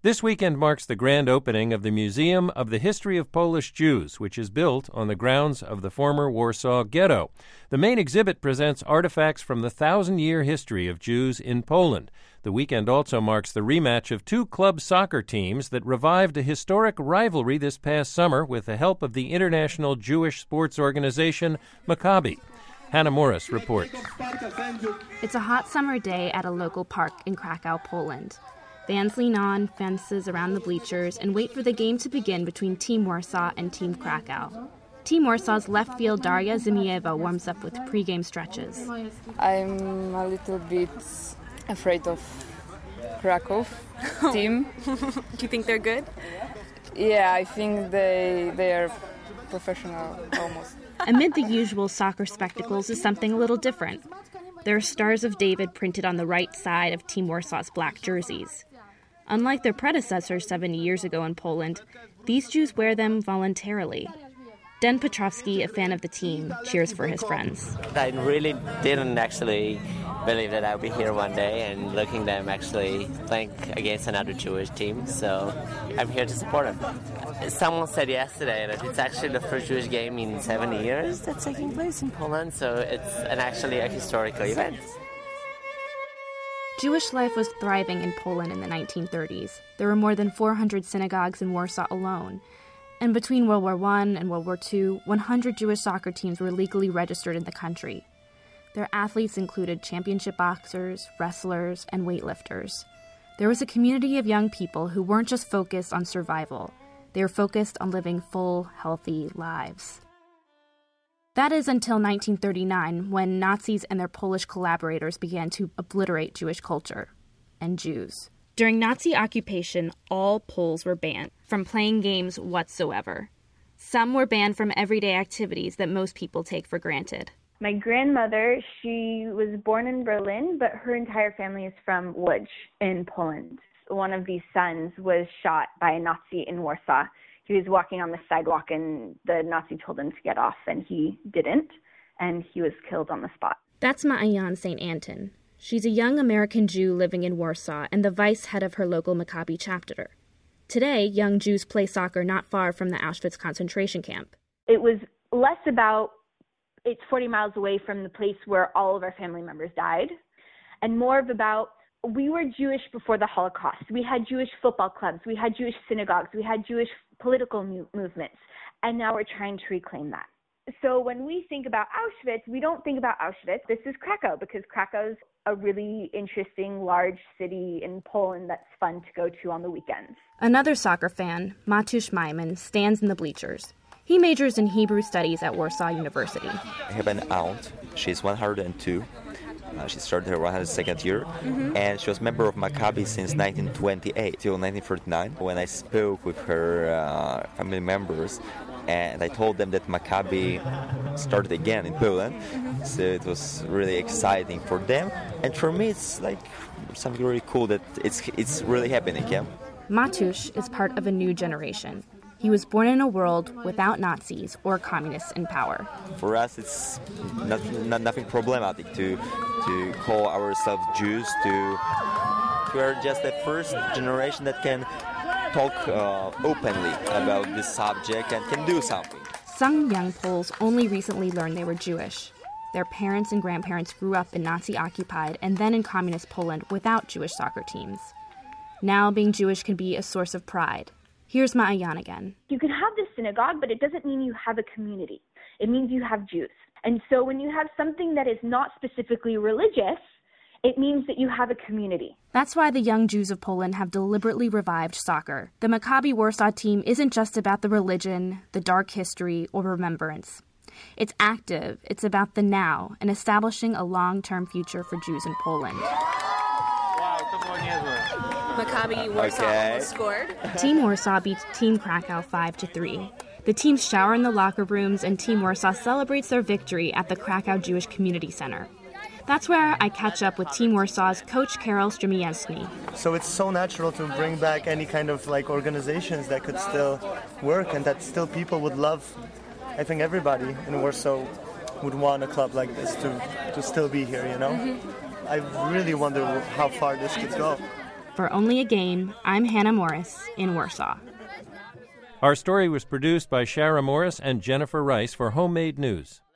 This weekend marks the grand opening of the Museum of the History of Polish Jews, which is built on the grounds of the former Warsaw Ghetto. The main exhibit presents artifacts from the 1,000-year history of Jews in Poland. The weekend also marks the rematch of two club soccer teams that revived a historic rivalry this past summer with the help of the international Jewish sports organization Maccabi. Hannah Morris reports. It's a hot summer day at a local park in Krakow, Poland. Fans lean on fences around the bleachers and wait for the game to begin between Team Warsaw and Team Krakow. Team Warsaw's left field Daria Zimieva warms up with pregame stretches. I'm a little bit afraid of Krakow team. Do you think they're good? Yeah, I think they are professional almost. Amid the usual soccer spectacles is something a little different. There are Stars of David printed on the right side of Team Warsaw's black jerseys. Unlike their predecessors 70 years ago in Poland, these Jews wear them voluntarily. Den Petrovsky, a fan of the team, cheers for his friends. I really didn't actually believe that I would be here one day and looking at them actually playing against another Jewish team, so I'm here to support them. Someone said yesterday that it's actually the first Jewish game in 70 years that's taking place in Poland, so it's actually a historical event. Jewish life was thriving in Poland in the 1930s. There were more than 400 synagogues in Warsaw alone. And between World War I and World War II, 100 Jewish soccer teams were legally registered in the country. Their athletes included championship boxers, wrestlers, and weightlifters. There was a community of young people who weren't just focused on survival. They were focused on living full, healthy lives. That is until 1939, when Nazis and their Polish collaborators began to obliterate Jewish culture and Jews. During Nazi occupation, all Poles were banned from playing games whatsoever. Some were banned from everyday activities that most people take for granted. My grandmother, she was born in Berlin, but her entire family is from Łódź in Poland. One of these sons was shot by a Nazi in Warsaw. He was walking on the sidewalk and the Nazi told him to get off, and he didn't, and he was killed on the spot. That's Ma'ayan St. Anton. She's a young American Jew living in Warsaw and the vice head of her local Maccabi chapter. Today, young Jews play soccer not far from the Auschwitz concentration camp. It was less about it's 40 miles away from the place where all of our family members died, and more of about we were Jewish before the Holocaust. We had Jewish football clubs. We had Jewish synagogues. We had Jewish political movements. And now we're trying to reclaim that. So when we think about Auschwitz, we don't think about Auschwitz. This is Krakow, because Krakow's a really interesting, large city in Poland that's fun to go to on the weekends. Another soccer fan, Matusz Maiman, stands in the bleachers. He majors in Hebrew studies at Warsaw University. I have an aunt. She's 102. She started her 102nd year, and she was a member of Maccabi since 1928 till 1939. When I spoke with her family members, and I told them that Maccabi started again in Poland, so it was really exciting for them. And for me, it's like something really cool that it's really happening. Yeah. Matusz is part of a new generation. He was born in a world without Nazis or communists in power. For us, it's nothing problematic to call ourselves Jews. We are just the first generation that can talk openly about this subject and can do something. Some young Poles only recently learned they were Jewish. Their parents and grandparents grew up in Nazi-occupied and then in communist Poland without Jewish soccer teams. Now being Jewish can be a source of pride. Here's Ma'ayan again. You can have this synagogue, but it doesn't mean you have a community. It means you have Jews. And so when you have something that is not specifically religious, it means that you have a community. That's why the young Jews of Poland have deliberately revived soccer. The Maccabi Warsaw team isn't just about the religion, the dark history, or remembrance. It's active, it's about the now, and establishing a long-term future for Jews in Poland. Maccabi Warsaw almost scored. Team Warsaw beats Team Krakow 5-3. The teams shower in the locker rooms, and Team Warsaw celebrates their victory at the Krakow Jewish Community Center. That's where I catch up with Team Warsaw's coach Karol Strumienski. So it's so natural to bring back any kind of organizations that could still work and that still people would love. I think everybody in Warsaw would want a club like this to still be here, you know? I really wonder how far this could go. For Only a Game, I'm Hannah Morris in Warsaw. Our story was produced by Shara Morris and Jennifer Rice for Homemade News.